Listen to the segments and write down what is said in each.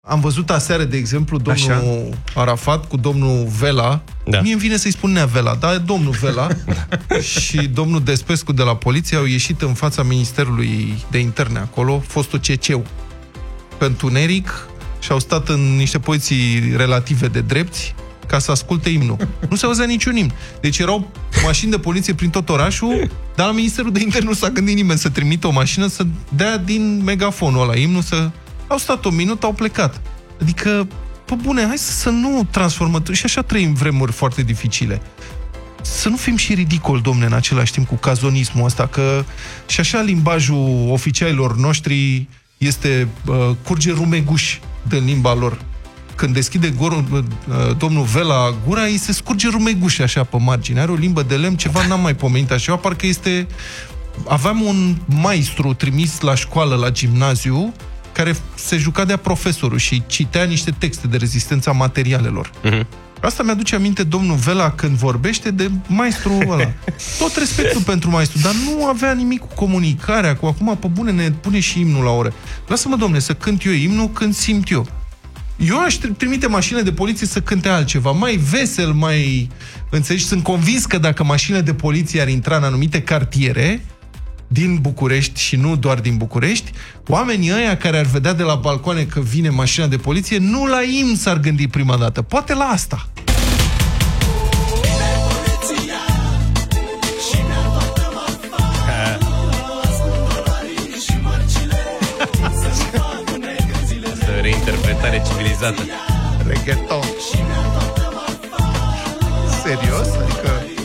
Am văzut aseară, de exemplu, domnul Arafat cu domnul Vela. Da. Mie îmi vine să-i spun Nea Vela, dar domnul Vela și domnul Despescu de la poliție au ieșit în fața Ministerului de Interne acolo, fostul CC-ul, pe întuneric, și au stat în niște poziții relative de drepți ca să asculte imnul. Nu se auzea niciun imn. Deci erau mașini de poliție prin tot orașul, dar la Ministerul de Interne nu s-a gândit nimeni să trimită o mașină să dea din megafonul ăla imnul, să... Au stat un minut, au plecat. Adică, pe bune, hai să nu transformăm... Și așa trăim vremuri foarte dificile. Să nu fim și ridicoli, domne, în același timp cu cazonismul ăsta, că și așa limbajul oficialilor noștri este curge rumeguș din limba lor. Când deschide domnul Vela gura, îi se scurge rumeguș așa pe margine. Are o limbă de lemn, ceva n-am mai pomenit așa, parcă este... Aveam un maestru trimis la școală, la gimnaziu, care se juca de-a profesorul și citea niște texte de rezistența materialelor. Asta mi-aduce aminte domnul Vela când vorbește de maestrul ăla. Tot respectul pentru maestru, dar nu avea nimic cu comunicarea, cu acum, pe bune, ne pune și imnul la oră. Lasă-mă, domne, să cânt eu imnul când simt eu. Eu aș trimite mașinile de poliție să cânte altceva, mai vesel, mai... Înțelegi? Sunt convins că dacă mașinile de poliție ar intra în anumite cartiere din București și nu doar din București, oamenii ăia care ar vedea de la balcoane că vine mașina de poliție, nu la imn s-ar gândi prima dată. Poate la asta. Asta e reinterpretare civilizată. Reggaeton. Serios? Adică...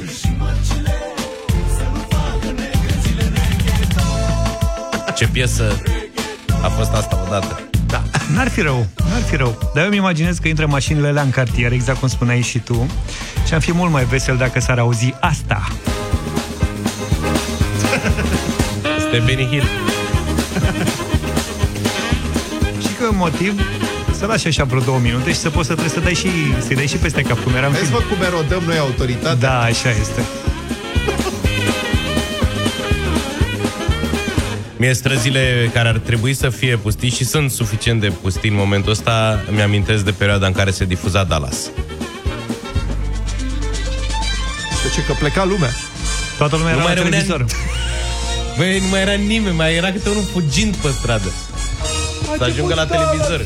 Ce piesă a fost asta odată? Da. N-ar fi rău. Dar eu îmi imaginez că intră mașinile alea în cartier, exact cum spuneai și tu, și am fi mult mai vesel dacă s-ar auzi asta. Este Benny Hill. Și că motiv să lași așa vreo 2 minute și să poți să dai și peste cap, cum eram. Vezi, văd cum erodăm noi autoritatea. Da, așa este. Mie străzile care ar trebui să fie pustii și sunt suficient de pustii în momentul ăsta, mi-amintesc de perioada în care se difuza Dallas. De ce? Că pleca lumea. Toată lumea era la televizor. Băi, nu mai era nimeni, mai era câte unul fugind pe stradă să ajungă la televizor.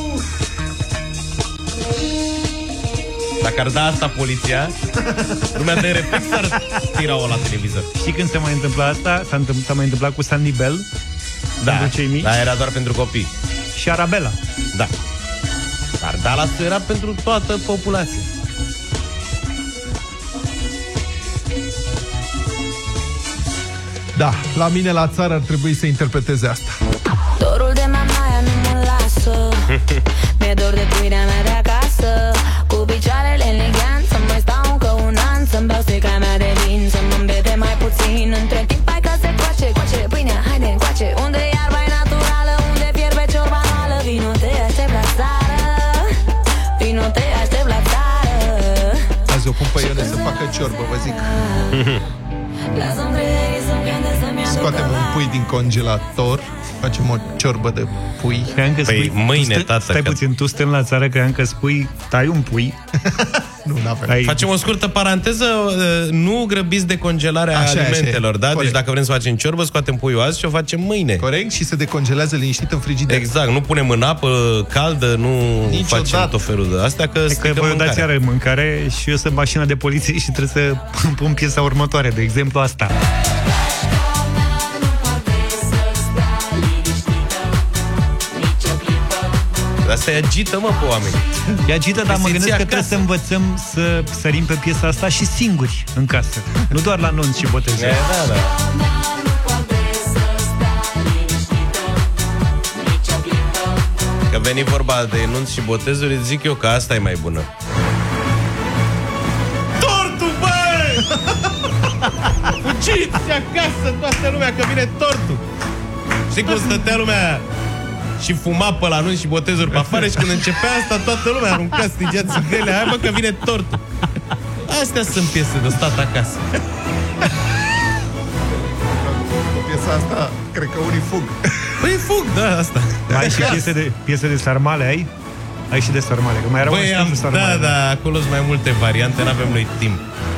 Dacă ar da asta poliția, lumea de reflex ar tira-o la televizor. Și când se mai întâmpla asta, s-a mai întâmplat cu Sandy Bell, pentru cei mici. Da, era doar pentru copii. Și Arabella. Da. Dar Dallas era pentru toată populația. Da, la mine la țară ar trebui să interpreteze asta. Dorul de mamaia nu mă lasă. Mi-e dor de puirea mea de acasă. Cu picioarele în lighean, să mai stau încă un an, să-mi beau sticla mea de vin, să-mi îmbete mai puțin. Între timp hai că se coace pâinea, haide încoace. Unde e iarba e naturală, unde fierbe ciorba mală. Vino te aștept la țară, vino te aștept la țară. Azi o pun pe Ione să facă ciorbă, vă zic. Scoatem un pui din congelator, facem o ciorbă de pui. Păi mâine, tată. Stai puțin, tu stând la țară, cream că spui, tai un pui. Nu, n-avem. Facem o scurtă paranteză, nu grăbiți decongelarea alimentelor, da? Corect. Deci dacă vrem să facem ciorbă, scoatem puiul azi și o facem mâine. Corect, și se decongelează liniștit în frigider. Exact, nu punem în apă caldă, nu facem tot felul de astea, că voi dați iară mâncare și eu sunt mașina de poliție și trebuie să pun piesa următoare, de exemplu asta. Asta e agită, mă, pe oameni. E agită, dar mă gândesc că trebuie să învățăm să sărim pe piesa asta și singuri în casă. Nu doar la nunți și botezuri. Da. Că veni vorba de nunți și botezuri, zic eu că asta e mai bună. Tortul, băi! Fugiți acasă toată lumea, că vine tortul. Știi cum stătea lumea și fuma pe la nunți și botezuri pe afară și când începea asta, toată lumea arunca, strigea țigrele. Hai, mă, că vine tortul. Astea sunt piese de stat acasă. Piesa asta, cred că unii fug. Păi fug, da, asta. Ai și piese de sarmale, ai? Ai și de sarmale, că mai erau da, acolo sunt mai multe variante, n-avem noi timp.